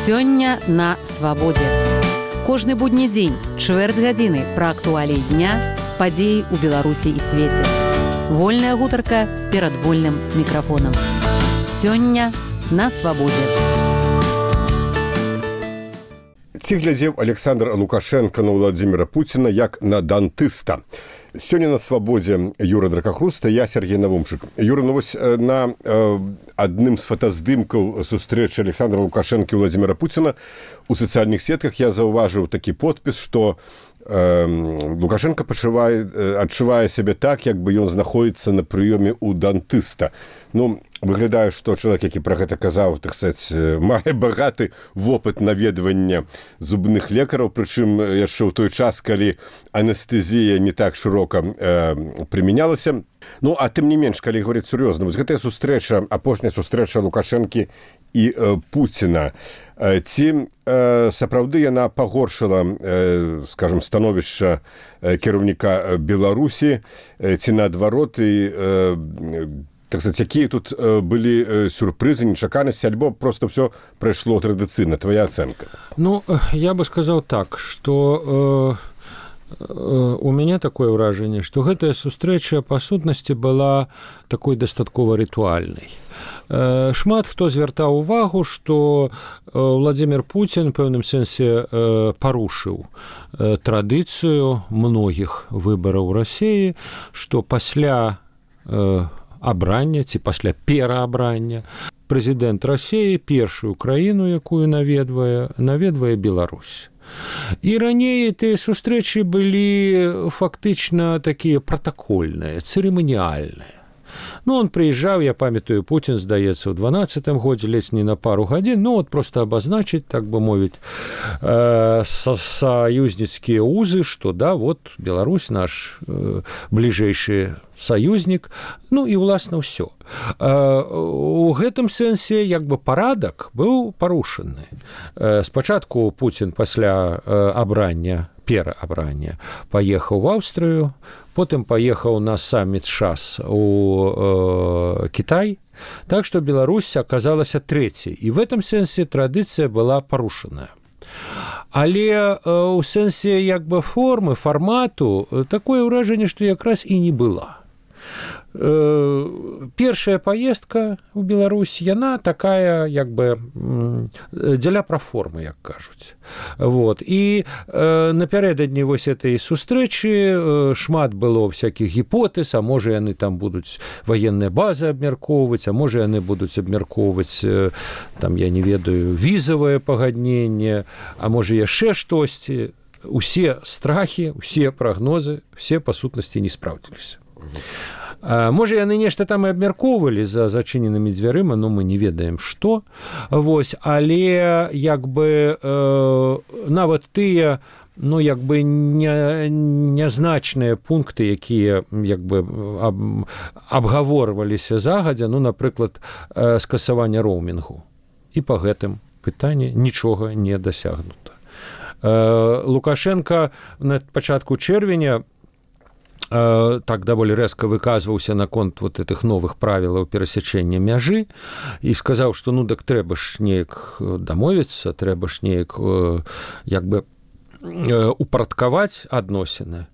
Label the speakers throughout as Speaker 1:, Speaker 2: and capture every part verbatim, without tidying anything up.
Speaker 1: Сёння на свабодзе. Кожны будні дзень, чвэрць гадзіны пра актуаліі дня, падзеі ў Беларусі і свеце. Вольная гутарка перад вольным мікрафонам. Сёння на свабодзе.
Speaker 2: Ці глядзеў Александр Лукашенко на Владзіміра Пуціна як на дантыста. Сёння на свабодзе Юра Дракахруста, я Сергей Навумчык. Юра, ну вось на э, адным з фотаздымкаў сустрэчы Александра Лукашенко і Владзіміра Пуціна у сацыяльных сетках я заўважыў такі подпіс, што э, Лукашенко пачувае, э, адчувае сябе так, як бы ён знаходзіцца на прыёме ў дантыста. Ну, выглядае, што чалавек, які пра гэта казаў, так сказаць, мае багаты вопыт наведвання зубных лекараў, прычым яшчэ ў той час, калі анестэзія не так шырока э, прымянялася. Ну, а тым не менш, калі говоріць сур'ёзна, вось гэтая сустрэча, апошняя сустрэча Лукашэнкі і э, Пуціна, э, ці э, сапраўды яна пагоршыла, э, скажем, становішча э, кіраўніка Беларусі, э, ці наадварот, і э, так сказать, якія тут э, былі э, сюрпрызы, нечаканасці, альбо просто все прайшло традыцыйна? Твоя ацэнка?
Speaker 3: Ну, я бы сказал так, что э, э, у меня такое ўражанне, што гэтая сустрэча па сутнасці была такой дастаткова рытуальнай. Э, шмат хто звяртаў увагу, што э, Владзімір Пуцін у пэўным сэнсе э, парушыў э, традыцыю многіх выбараў у Расіі, што пасля э, абрання ці пасля пераабрання прэзідэнт Расіі першую краіну, якую наведвае, наведвае Беларусь. І раней тыя сустрэчы былі фактычна такія пратакольныя, цырыманіяльныя. Ну, он прыязджаў, я памятаю, Пуцін, здаецца, ў дванаццатым годзе, ледзь не на пару гадзін, ну, вот просто абазначыць, так бы мовіць, э, са саюзніцкія узы, што, да, вот, Беларусь наш э, бліжэйшы саюзнік, ну, і, уласна, ўсё. Э, у гэтым сэнсе, як бы, парадак быў парушаны. Э, спачатку Пуцін пасля э, абрання, пераабрання, паехаў в Аўстрыю, потым паехаў на самміт ШАС у э, Кітай, так што Беларусь аказалася трэцяй. І в этом сэнсе традыцыя была парушаная. Але э, у сэнсе як бы формы, фармату, такое ўражанне, што якраз і не была. Першая паездка ў Беларусь, яна такая, як бы, дзеля праформы, як кажуць. Вот. І э, напярэдадні вось этой сустрэчы э, шмат было всякіх гіпотэз, а можа яны там будуць ваенныя базы абмяркоўваць, а можа яны будуць абмяркоўваць, э, там, я не ведаю, візавае пагадненне, а можа яшчэ штосьці. Усе страхі, усе прагнозы, все па сутнасці не спраўдзіліся. Можа, яны нешта там і абмяркоўвалі за зачыненымі дзвярыма, но мы не ведаем, што. Вось, але як бы э, нават тыя, ну, як бы не, нязначныя пункты, якія як бы аб, абгаворваліся загадзя, ну, напрыклад, э, скасавання роумінгу. І па гэтым пытанні нічога не дасягнута. Э, Лукашенко на пачатку чэрвеня так даволі рэзка выказваўся наконт вот этих новых правілаў перасячэння мяжы і сказаў, што ну так трэба ж неяк дамовіцца, трэба ж неяк як бы упарадкаваць адносіны.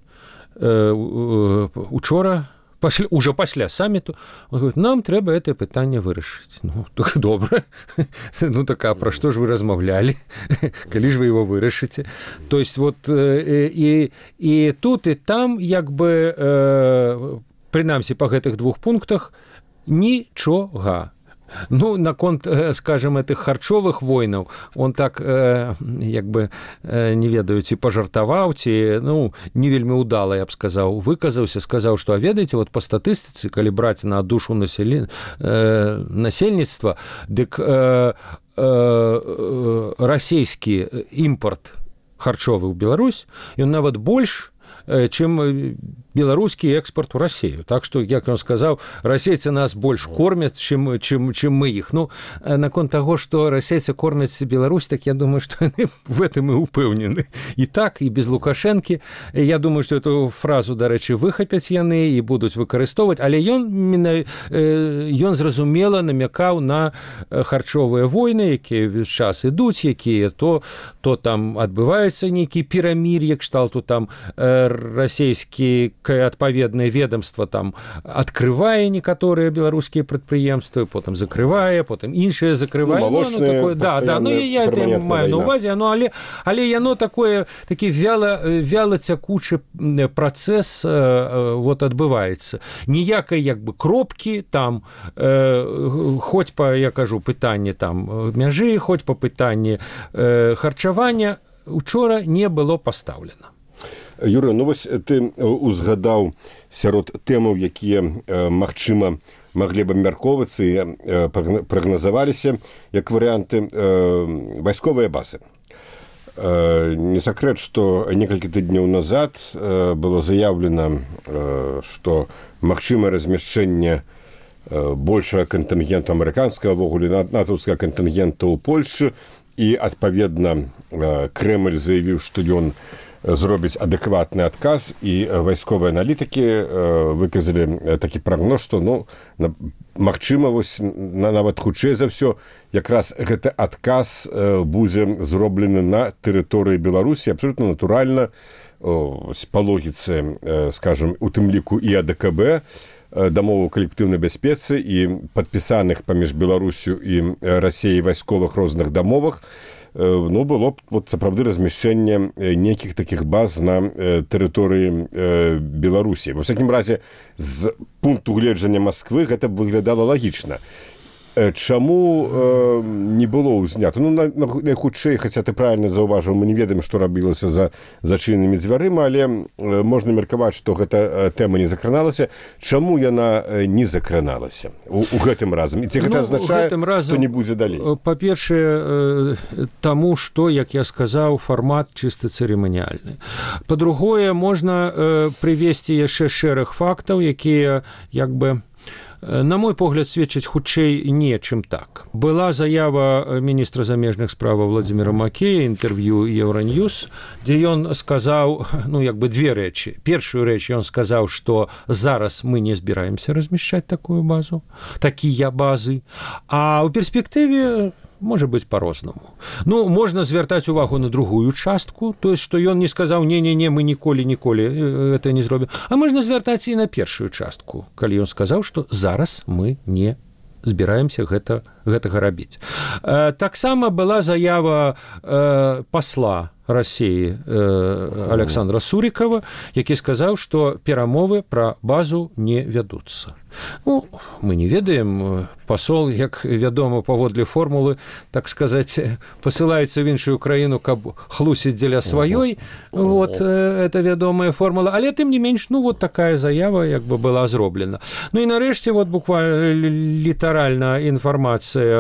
Speaker 3: Учора пасля, уже пасля самміту он говорит, нам трэба это пытанне вырашыць. Ну, так добра. Ну, так, а пра што ж вы размаўлялі? Калі ж вы его вырашыце? То есть, вот, і, і тут, і там, як бы, э, прынамсі, па гэтых двух пунктах нічога. Ну, наконт, скажем, этих харчовых войнаў, он так, э, як бы, э, не ведаю, ці пажартаваў, ці, ну, не вельмі удала, я б сказаў, выказаўся, сказаў, што, а ведаеце, вот па статыстыцы, калі браць на душу населен... э, насельніцтва, дык э, э, расійскі імпорт харчовы ў Беларусь, ён нават больш, чым беларускі экспорт у Россию. Так что, як ён сказаў, расейцы нас больш кормят, чым, чым, чым мы іх. Ну, наконт таго, што расейцы кормяць Беларусь, так я думаю, што яны в этом і упэўнены. І так, і без Лукашэнкі. Я думаю, што эту фразу, дарэчы, выхапяць яны і будуць выкарыстоўваць, але ён, ён зразумела намякаў на харчовыя войны, якія ўвесь час ідуць, якія то, то там адбываюцца нейкі пірамір'е, кшталту там расійскі адпаведнае ведомство там открывае некаторыя беларускія прадпрыемствы, потым закрывае, потым іншыя закрывае.
Speaker 2: Ну, молочные,
Speaker 3: ну, такое, да, да, ну я это маю на увазе, ну, але, але яно такое, такі вяла, вяла цякучы працэс э, вот адбываецца. Ніякай як бы кропкі там, э, хоць па, я кажу, пытанне там мяжы, хоць па пытанне э, харчавання учора не было пастаўлена.
Speaker 2: Юра, ну вось ты узгадаў сярод тэмаў, якія, магчыма, маглі б абмяркоўвацца і прагназаваліся як варыянты вайсковыя базы. Не сакрэт, што некалькі тыдняў назад было заяўлена, што магчымае размяшчэнне большага кантынгенту амерыканскага, ввогуле натаўскага кантынгента ў Польшчы, і, адпаведна, Крэмль заявіў, што ён зробіць адэкватны адказ, і вайсковыя аналітыкі выказалі такі прагноз, што, ну, магчыма, вось, нават хутчэй за ўсё, якраз гэты адказ будзе зроблены на тэрыторыі Беларусі, абсолютна натуральна, па логіцы, скажам, у тым ліку і АДКБ, дамову калектыўнай бяспецы і падпісаных паміж Беларусю і Расіяй вайсковых розных дамовах, ну, было б вот, сапраўды размяшчэнне нейкіх такіх баз на тэрыторыі Беларусі. Ва ўсякім разе, з пункту гледжання Масквы гэта выглядала лагічна. Чаму э, не было ўзнята? Ну, найхутчэй, хаця ты правильно заўважыў, мы не ведаем, што рабілася за зачыненымі дзвярыма, але э, можна меркаваць, што гэта тэма не закраналася. Чаму яна не закраналася у, у гэтым разам? І ці гэта ну, азначае, разам, што не будзе далей?
Speaker 3: Па-першае, э, таму, што, як я сказаў, фармат чыста цырыманіяльны. Па-другое, можна э, прывесці яшчэ шэраг фактаў, якія, як бы, на мой погляд, сведчыць хутчэй не, чым так. Была заява міністра замежных справаў Владзіміра Макея, інтэрв'ю Еўраньюз, дзе ён сказаў, ну, як бы две рэчы. Першую рэч ён сказаў, што зараз мы не збіраемся размяшчаць такую базу, такія базы, а ў перспектыве можа быць па-рознаму. Ну, можна звяртаць увагу на другую частку, то есть, што ён не сказаў, не-не-не, мы ніколі-ніколі гэта не зробім. А можна звяртаць і на першую частку, калі ён сказаў, што зараз мы не збіраемся гэта, гэтага рабіць. Э, таксама была заява э, пасла России э, Александра Сурикова, які сказаў, што перамовы пра базу не вядуцца. Ну, мы не ведаем, пасол, як вядома, паводле формулы, так сказаць, пасылаецца в іншую краіну, каб хлусіць дзеля сваёй, вот, э, это вядомая формула, але тым не менш, ну, вот такая заява, як бы, была зроблена. Ну, і нарэшце, вот, буквально літаральна інфармацыя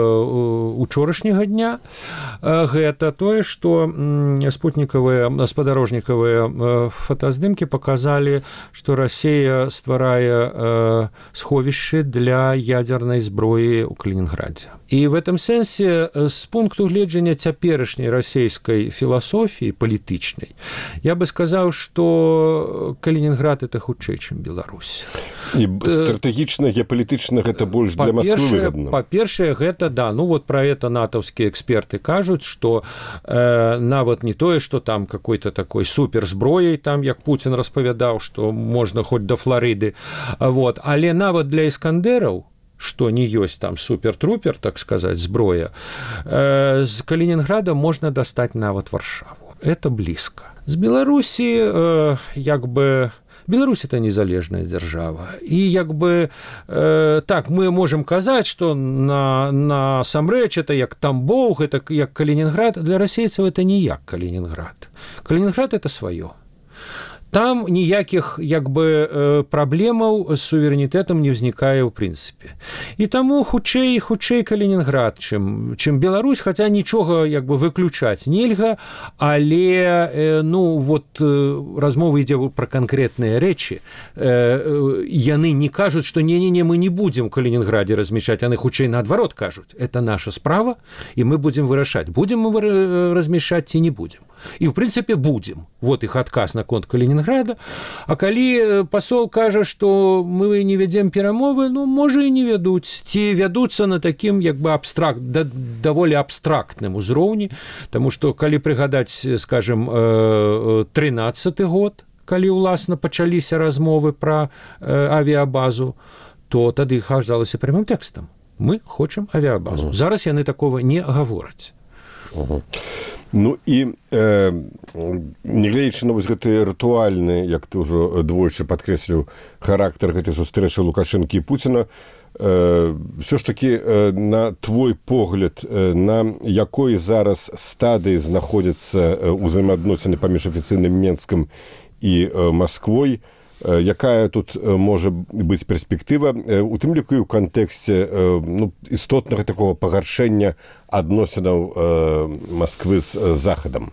Speaker 3: э, учорашняга дня, э, гэта тое, што спутникавыя, спадарожнікавыя фотаздымкі показалі, што Расія стварае сховішчы для ядзернай зброі ў Калінінградзе. І в этом сэнсе, з пункту гледжання цяперашняй расійскай філасофіі палітычнай, я бы сказаў, што Калінінград это хутчэй, чым Беларусь.
Speaker 2: І стратэгічна, геапалітычна гэта больш для Масквы выгадна.
Speaker 3: Па-першае, гэта, да, ну вот про это натаўскія эксперты кажуць, што э, нават не тое, што там какой-то такой суперзброяй, там, як Путін распавядаў, што можна хоць да Флорыды, вот, але нават для іскандераў, што не ёсць там супер-трупер, так сказаць, зброя, э, з Калінінграда можна дастаць нават Варшаву. Это блізка. З Беларусі, э, як бы, Беларусь это незалежная дзяржава. І як бы э, так мы можем казаць, што на, на самрэч это як Тамбов, это як Калінінград. Для расейцаў это не як Калінінград. Калінінград это сваё. там ніякіх як бы праблемаў з суверэнітэтам не ўзнікае ў прынцыпе. І таму хутчэй хутчэй Калінінград, чым, чым Беларусь, хаця нічога як бы выключаць нельга, але ну вот размова ідзе пра канкрэтныя рэчы. Яны не кажуць, што не-не-не, мы не будзем у Калінінградзе размяшчаць, яны хутчэй наадварот кажуць. Это наша справа, і мы будзем вырашаць, будзем мы размяшчаць ці не будзем. І, ў прынцыпе, будзем. Вот іх адказ наконт Калінінграда. А калі пасол кажа, што мы не вядзем перамовы, ну, можа, і не вядуць. Ці вядуцца на такім, як бы, абстракт, да, даволі абстрактным узроўні, таму што, калі прыгадаць, скажем, трынаццаты год, калі, уласна, пачаліся размовы пра авіябазу, то тады казалася прямым тэкстам. Мы хочам авіябазу. Зараз яны такого не гавораць.
Speaker 2: Угу. Ну і э, нягледзячы на вось гэты рытуальны, як ты ўжо двойчы падкрэсліў, характар гэтай сустрэчы Лукашэнкі і Пуціна, э, ўсё ж такі э, на твой погляд, э, на якой зараз стадыі знаходзяцца ўзаемаадносіны паміж афіцыйным Менскам і э, Масквой, э, якая тут э, можа быць перспектыва, э, у тым ліку і ў кантэксце э, ну, істотнага такого пагаршэння адносінаў э, Москвы з э, Захадам?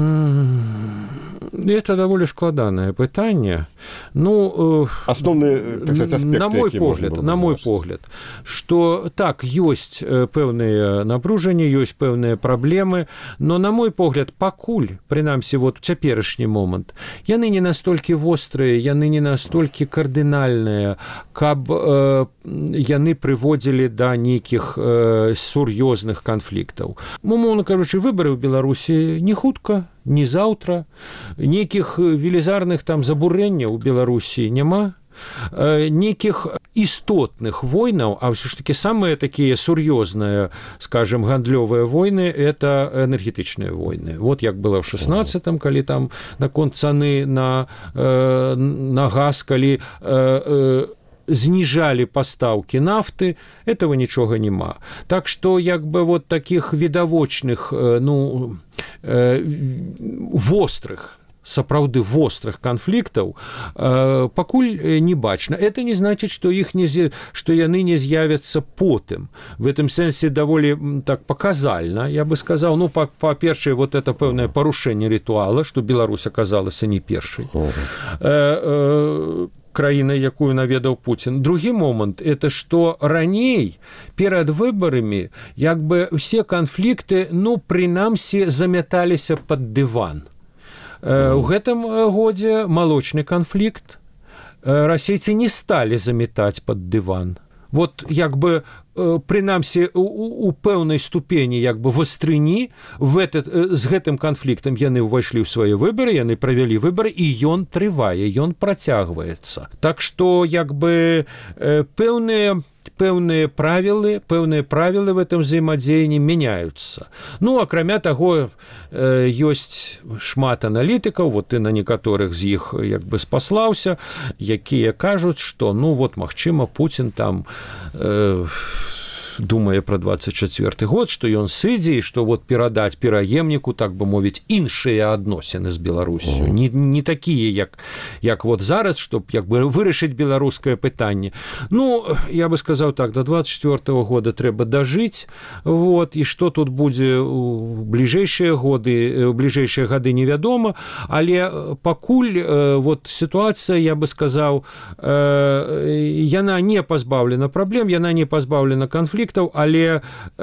Speaker 3: Это даволі складанае пытанне. Ну,
Speaker 2: асноўныя, так сказать, аспекты,
Speaker 3: на мой погляд, на мой погляд, што так, ёсць пэўныя напружанні, ёсць пэўныя праблемы, но на мой погляд, пакуль, прынамсі, вот цяперашні момант, яны не настолькі вострыя, яны не настолькі кардынальныя, каб э, яны прыводзілі да нейкіх э, сур'ёзных канфліктаў. Умоўна кажучы, выбары ў Беларусі не хутка, не заўтра, нейкіх велізарных там забурэнняў у Беларусі няма, нейкіх істотных войнаў, а ўсё ж такі самыя такія сур'ёзныя, скажем, гандлёвыя войны, это энергетычныя войны. Вот як было ў шаснаццатым, калі там наконт цаны на, на газ, калі зніжалі пастаўкі нафты, этого нічога няма. Так што, як бы, вот такіх відавочных, ну, вострых, сапраўды вострых канфліктаў э, пакуль не бачна. Это не значыць, што іх не што яны не з'явяцца потым. В этом сэнсе даволі так паказальна, я бы сказаў, ну, па-першае, вот это пэўнае парушэнне рытуала, што Беларусь аказалася не першай э, э, краінай, якую наведаў Пуцін. Другі момант, это што раней перад выбарамі як бы ўсе канфлікты, ну, прынамсі, замяталіся пад дыван. У гэтым годзе малочны канфлікт расейцы не сталі замятаць пад дыван. Вот як бы прынамсі у, у пэўнай ступені як бы вастрыні в этот, з гэтым канфліктам яны ўвайшлі ў свае выбары, яны правялі выбары, і ён трывае, ён працягваецца. Так што як бы пэўныя пэўныя правілы, пэўныя правілы в этом взаимодзеянні мяняюцца. Ну, акрамя таго, ёсць шмат аналітыкаў, вот ты на некаторых з іх як бы спаслаўся, якія кажуць, што, ну, вот, магчыма, Пуцін там э, думае пра двадцать чацвёрты год, што ён сыдзе, і што вот перадаць пераемніку, так бы мовіць, іншыя адносіны з Беларусю. Не, не такія, як, як вот зараз, чтоб як бы вырашыць беларускае пытанне. Ну, я бы сказаў так, до двадцать чацвёртага года трэба дажыць, вот, і што тут будзе у бліжэйшыя годы, у бліжэйшыя гады невядома, але пакуль вот сітуацыя, я бы сказаў, яна не пазбаўлена праблем, яна не пазбаўлена канфліктаў, але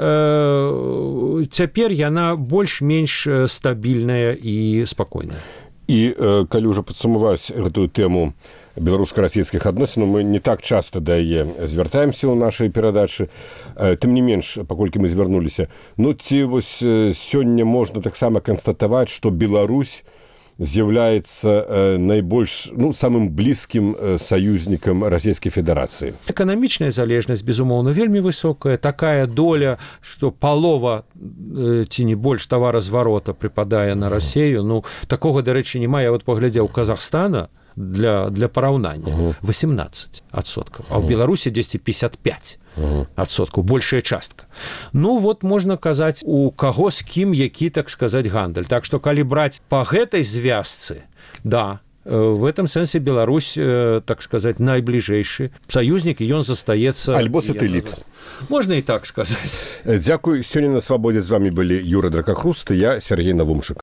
Speaker 3: э, цяпер яна больш-менш стабільная і спакойная.
Speaker 2: І э, калі ўжо падсумаваць гэтую тэму беларуска-расійскіх адносінаў, мы не так часта да яе звяртаемся ў нашай перадачы, э, тым не менш, паколькі мы звярнуліся. Ну, ці вось сёння можна таксама канстатаваць, што Беларусь з'яўляецца э, найбольш, ну, самым блізкім э, саюзнікам Расійскай Федэрацыі.
Speaker 3: Эканамічная залежнасць, безумоўна, вельмі высокая. Такая доля, што палова э, ці не больш таваразварота прыпадае на Расію. Ну, такога, дарэчы, няма. Я вот паглядзеў Казахстана, для, для параўнання, восемнадцать адсоткаў, а ў Беларусі дзесьці пятьдесят пять адсоткаў, большая частка. Ну, вот можна казаць, у каго з кім, які, так сказаць, гандаль. Так што, калі браць па гэтай звязцы, да, В этом сэнсе Беларусь, так сказать, найбліжэйшы саюзнік, і ён застаецца
Speaker 2: альбо сатэліт.
Speaker 3: Можна і так сказаць.
Speaker 2: Дзякуй. Сёння на свабодзе з вами былі Юра Дракахруст і я, Сергей Навумчык.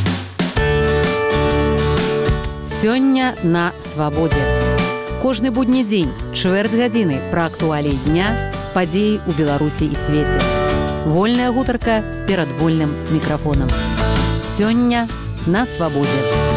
Speaker 1: Сёння на свабодзе. Кожны будні дзень, чвэрць гадзіны пра актуаліі дня, падзеі ў Беларусі і свеце. Вольная гутарка перад вольным мікрафонам. Сёння на свабодзе.